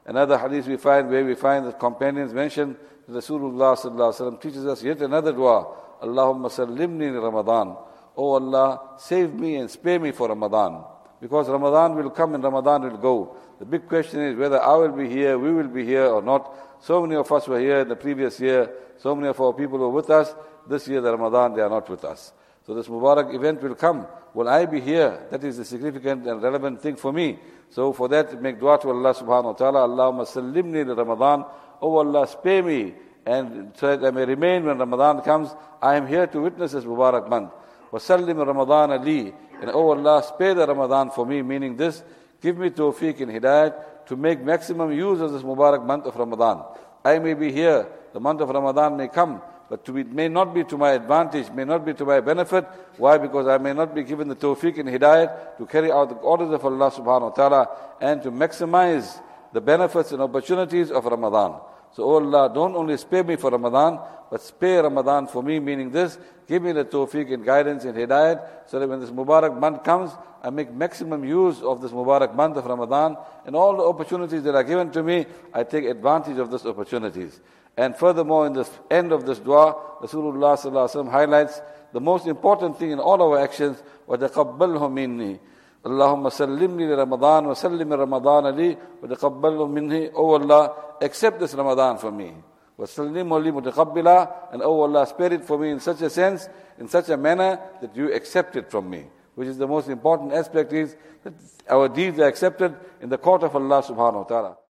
Another hadith we find where we find the companions mention that Rasulullah sallallahu alaihi wasallam teaches us yet another dua. Allahumma sallimni li Ramadan. Oh Allah, save me and spare me for Ramadan. Because Ramadan will come and Ramadan will go. The big question is whether I will be here, we will be here or not. So many of us were here in the previous year. So many of our people were with us. This year, the Ramadan, they are not with us. So this Mubarak event will come. Will I be here? That is the significant and relevant thing for me. So for that, make dua to Allah subhanahu wa ta'ala. Allahumma sallimni li Ramadan. Oh Allah, spare me. And so that I may remain when Ramadan comes. I am here to witness this Mubarak month. Wa sallim Ramadan ali. And oh Allah, spare the Ramadan for me. Meaning this, give me tawfiq and hidayat to make maximum use of this Mubarak month of Ramadan. I may be here. The month of Ramadan may come. But it may not be to my advantage, may not be to my benefit. Why? Because I may not be given the tawfiq and hidayat to carry out the orders of Allah subhanahu wa ta'ala and to maximize the benefits and opportunities of Ramadan. So, oh Allah, don't only spare me for Ramadan, but spare Ramadan for me, meaning this, give me the tawfiq and guidance and hidayat, so that when this Mubarak month comes, I make maximum use of this Mubarak month of Ramadan, and all the opportunities that are given to me, I take advantage of those opportunities. And furthermore, in the end of this dua, Rasulullah sallallahu alaihi wasallam highlights the most important thing in all our actions, وَتَقَبَّلْهُ مِنِّي Allahumma sallimni li Ramadan wa sallim Ramadan li wa taqabbalhu minni. Oh Allah, accept this Ramadan for me. Wa sallimhu li mutaqabbila. And oh Allah, spare it for me in such a sense, in such a manner that you accept it from me. Which is the most important aspect, is that our deeds are accepted in the court of Allah subhanahu wa ta'ala.